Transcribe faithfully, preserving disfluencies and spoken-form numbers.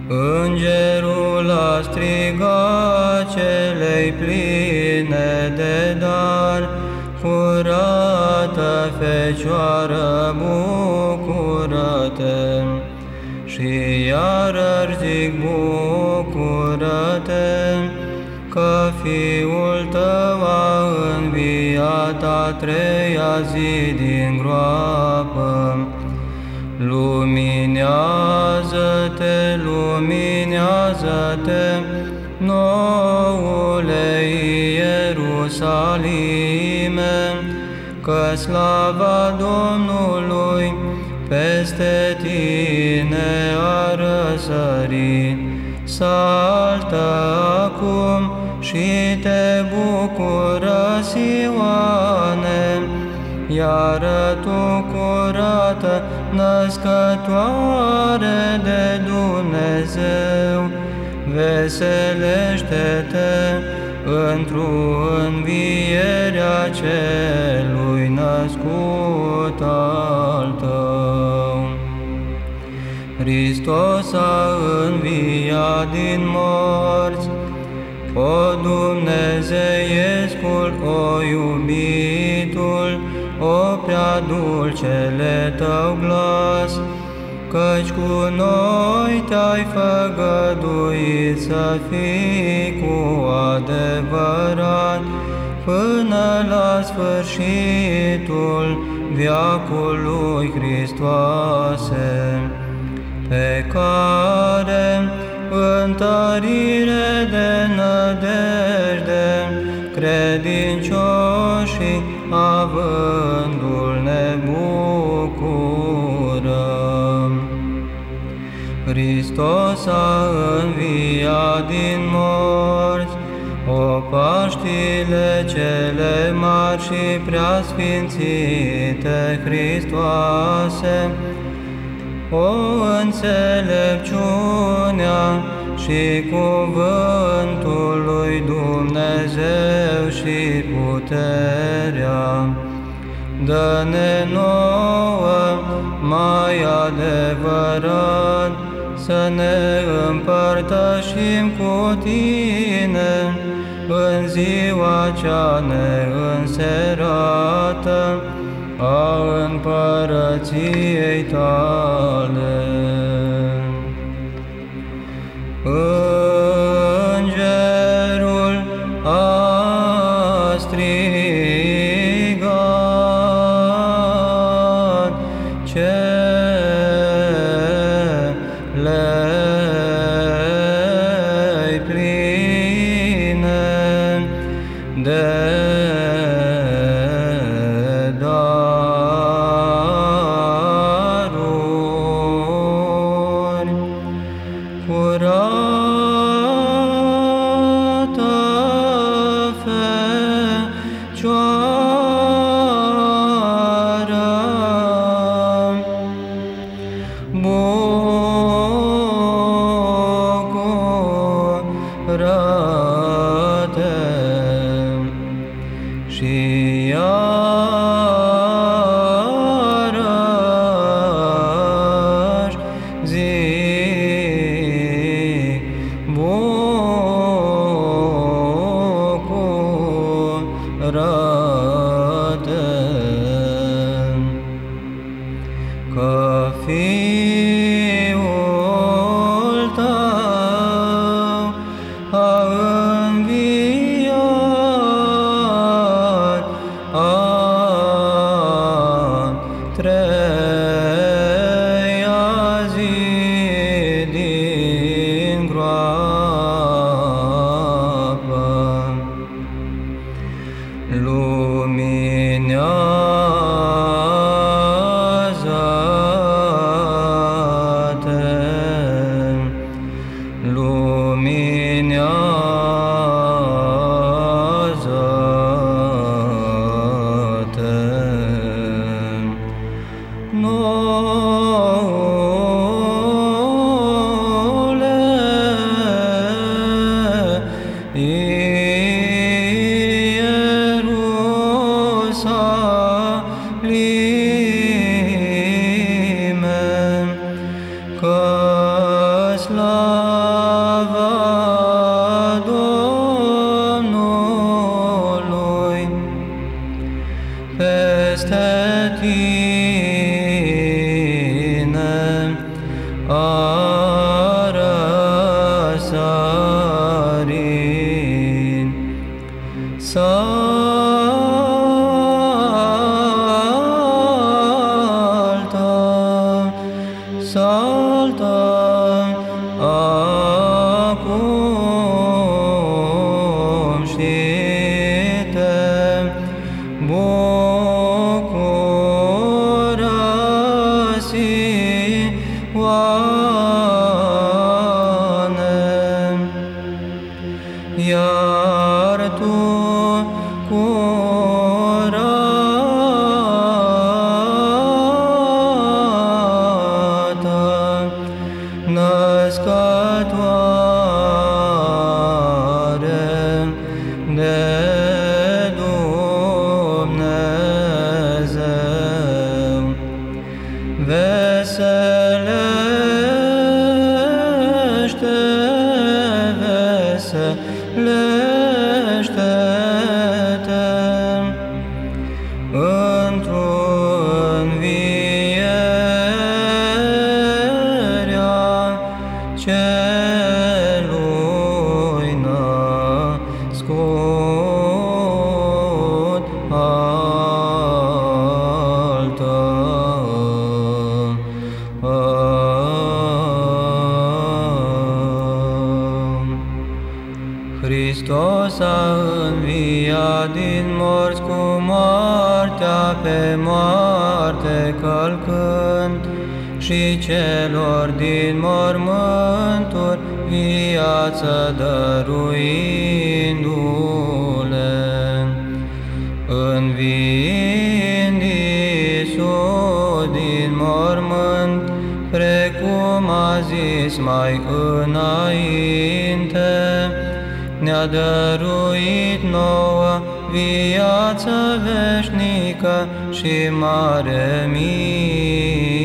Îngerul a strigat celei pline de dar, curată Fecioară, bucură-te! Și iarăși zic, bucură-te, că Fiul tău a înviat a treia zi din groapă. Luminează-te, luminează-te, noule Ierusalime, că slava Domnului peste tine a răsărit. Saltă acum și te bucură, Sioane, iară tu, curată, născătoare de Dumnezeu, veselește-te într-o învierea celui născut al tău. Hristos a înviat din morți, o Dumnezeiescul, o iubitul, o prea dulcele tău glas, căci cu noi te-ai făgăduit să fii cu adevărat până la sfârșitul veacului, Hristoase, pe care întărire de nădejde credincioșii avându-l ne bucurăm. Hristos a înviat din morți, o Paștile cele mari și preasfințite Hristoase, o înțelepciunea și cuvântul lui Dumnezeu și puterea, dă-ne nouă mai adevărat să ne împărtășim cu tine în ziua cea neînserată a împărăției tale. Îngerul a strigat celei pline de daruri, curată Fecioară, bucură-te! Și iarăși zic, Domnului peste tine a răsărit. Saltă, saltă acum și te bucură-ți, Ioane, iar tu curată, născătoare de Dumnezeu, veselește, veselește-te într-o învierea celui născut al tău. Hristos a înviat din morți cu moartea pe moarte călcând și celor din mormânturi viață dăruindu-le. Înviind Iisus din mormânt, precum a zis mai înainte, ne-a dăruit nouă viață veșnică și mare mie.